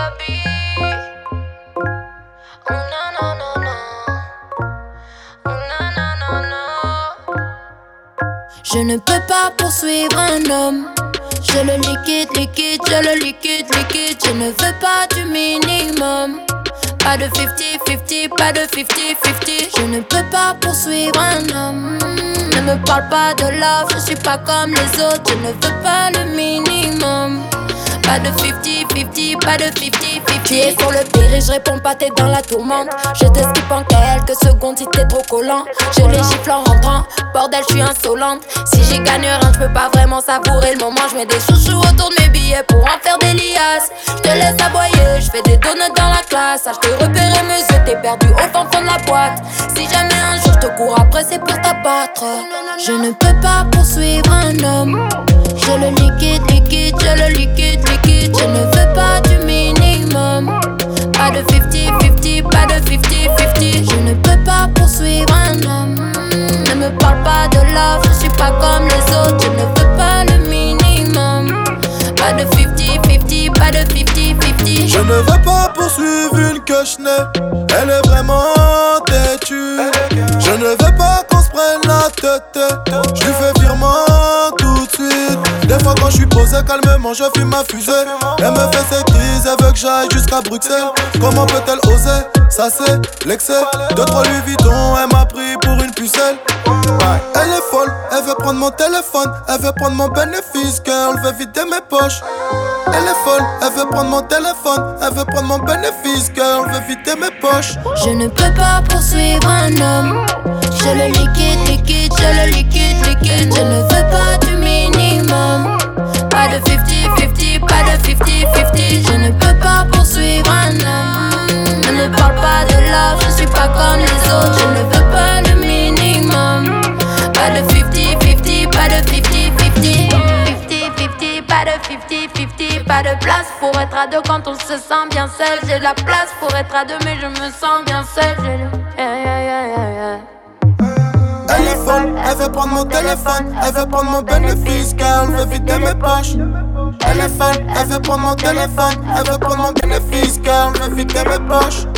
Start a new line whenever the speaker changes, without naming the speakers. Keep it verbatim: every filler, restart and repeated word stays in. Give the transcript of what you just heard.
baby. Oh non, non, non, non. Oh non, non, non, non. Je ne peux pas poursuivre un homme. Je le liquide, liquide, je le liquide, liquide. Je ne veux pas du minimum. Pas de cinquante cinquante, pas de cinquante cinquante. Je ne peux pas poursuivre un homme. Ne me parle pas de love, je suis pas comme les autres. Je ne veux pas le minimum. Pas de cinquante cinquante, pas de cinquante cinquante. Tu es sur le pire et je réponds pas, t'es dans la tourmente. Je te skip en quelques secondes si t'es trop collant. Je les gifle en rentrant, bordel je suis insolente. Si j'y gagne rien, je peux pas vraiment savourer le moment. Je mets des chouchous autour de mes billets pour en faire des liasses. Je te laisse aboyer, je fais des donuts dans la classe. Ah, je te repérer mes yeux, t'es perdu au fond fond de la boîte. Si jamais un jour je te cours après, c'est pour t'abattre. Je ne peux pas poursuivre un homme. Je le liquide, liquide, je le liquide, liquide. Je ne veux pas du minimum. Pas de cinquante cinquante, pas de cinquante cinquante. Je ne peux pas poursuivre un homme. Ne me parle pas de love, je suis pas comme les autres. Je ne veux pas le minimum. Pas de cinquante cinquante, pas de cinquante cinquante.
Je ne veux pas poursuivre une cochonnet. Elle est vraiment têtue. Je ne veux pas qu'on se prenne la tête. Je lui fais virement tout de suite. Des fois quand je suis posé calmement, je fume ma fusée. Elle me fait ses crises, elle veut que j'aille jusqu'à Bruxelles. Comment peut-elle oser? Ça c'est l'excès. Deux trois Louis Vuitton, elle m'a pris pour une pucelle. Elle est folle, elle veut prendre mon téléphone. Elle veut prendre mon bénéfice, girl, veut vider mes poches. Elle est folle, elle veut prendre mon téléphone. Elle veut prendre mon bénéfice, girl, veut vider mes poches.
Je ne peux pas poursuivre un homme. Je le liquide, liquide, je le liquide, liquide. Je ne veux pas du minimum. Pas de cinquante cinquante, pas de cinquante cinquante. Je ne peux pas poursuivre un homme. Ne me parle pas de love, je suis pas comme les autres. Je ne veux pas le minimum. Pas de cinquante cinquante, pas de cinquante cinquante. cinquante cinquante, pas de cinquante cinquante. Pas de place pour être à deux quand on se sent bien seul. J'ai de la place pour être à deux mais je me sens bien seul. J'ai le... yeah, yeah, yeah, yeah, yeah.
Elle est folle, elle veut prendre mon téléphone. Elle veut prendre mon bénéfice, car elle veut vider mes poches. Elle est folle, elle veut prendre mon téléphone. Elle veut prendre mon bénéfice, car elle veut vider mes poches.